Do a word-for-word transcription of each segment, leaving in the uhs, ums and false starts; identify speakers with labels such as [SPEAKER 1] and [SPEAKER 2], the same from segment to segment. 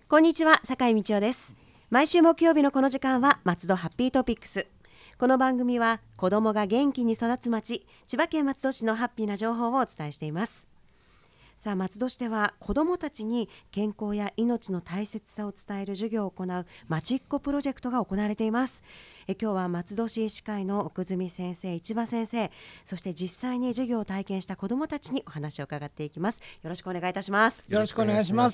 [SPEAKER 1] こんにちは、坂井道夫です。毎週木曜日のこの時間は松戸ハッピートピックス。この番組は子どもが元気に育つ町、千葉県松戸市のハッピーな情報をお伝えしています。さあ、松戸市では子どもたちに健康や命の大切さを伝える授業を行うまちっこプロジェクトが行われています。え今日は松戸市医師会の奥住先生、市場先生、そして実際に授業を体験した子どもたちにお話を伺っていきます。よろしくお願いいたします。
[SPEAKER 2] よろしくお願いします。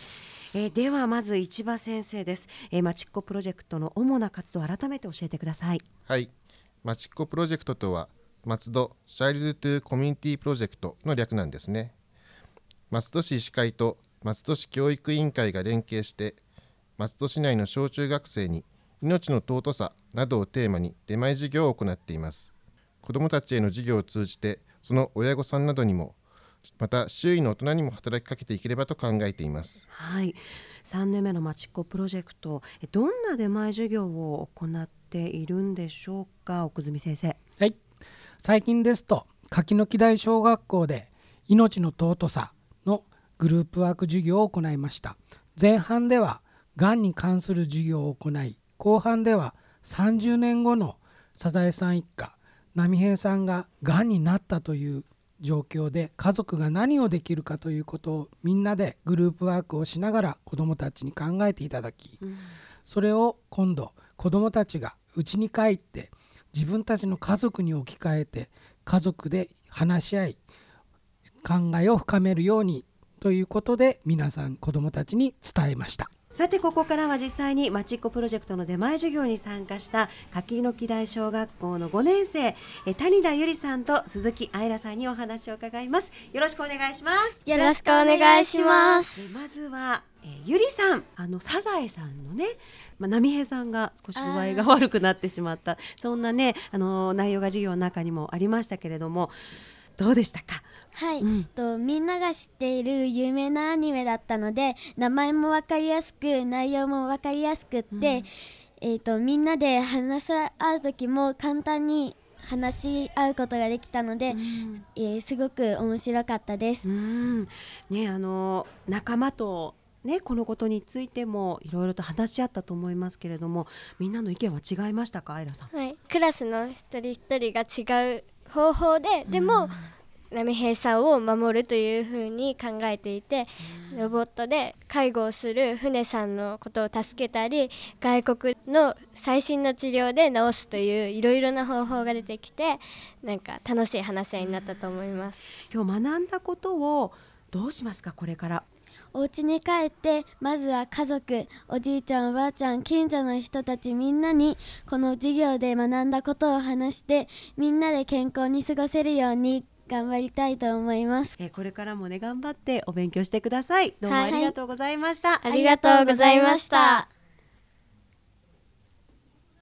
[SPEAKER 1] えではまず市場先生です。えまちっこプロジェクトの主な活動を改めて教えてください。
[SPEAKER 3] はい、まちっこプロジェクトとは松戸チャイルドトゥコミュニティプロジェクトの略なんですね。松戸市医師会と松戸市教育委員会が連携して松戸市内の小中学生に命の尊さなどをテーマに出前授業を行っています。子どもたちへの授業を通じてその親御さんなどにもまた周囲の大人にも働きかけていければと考えています。
[SPEAKER 1] はい、さんねんめのまちっこプロジェクト、どんな出前授業を行っているんでしょうか、奥住先生。
[SPEAKER 2] はい、最近ですと柿の木台小学校で命の尊さのグループワーク授業を行いました。前半ではがんに関する授業を行い、後半ではさんじゅうねんごのサザエさん一家波平さんががんになったという状況で家族が何をできるかということをみんなでグループワークをしながら子どもたちに考えていただき、うん、それを今度子どもたちが家に帰って自分たちの家族に置き換えて家族で話し合い考えを深めるようにということで皆さん子どもたちに伝えました。
[SPEAKER 1] さて、ここからは実際にまちっこプロジェクトの出前授業に参加した柿の木台小学校のごねん生、え谷田ゆりさんと鈴木愛良さんにお話を伺います。よろしくお願いします。
[SPEAKER 4] よろしくお願いします。
[SPEAKER 1] まずは、えゆりさん、あのサザエさんのね、まあ、波平さんが少し具合が悪くなってしまった、そんなね、あの内容が授業の中にもありましたけれども、どうでしたか？
[SPEAKER 4] はい、うん、とみんなが知っている有名なアニメだったので、名前も分かりやすく内容も分かりやすくって、うん、えー、とみんなで話し合う時も簡単に話し合うことができたので、うん、えー、すごく面白かったです。
[SPEAKER 1] うん、ね、あの仲間とね、このことについてもいろいろと話し合ったと思いますけれども、みんなの意見は違いましたか、愛良さん？
[SPEAKER 4] はい、クラスの一人一人が違う方法で、でも、うん、波平さんを守るというふうに考えていて、うん、ロボットで介護をする船さんのことを助けたり、外国の最新の治療で治すといういろいろな方法が出てきて、なんか楽しい話し合いになったと思います。
[SPEAKER 1] 今日学んだことをどうしますか、これから？
[SPEAKER 4] お家に帰ってまずは家族、おじいちゃんおばあちゃん、近所の人たちみんなにこの授業で学んだことを話して、みんなで健康に過ごせるように頑張りたいと思います。
[SPEAKER 1] えこれからもね、頑張ってお勉強してください。どうもありがとうございました。
[SPEAKER 4] はいはい、ありがとうございました。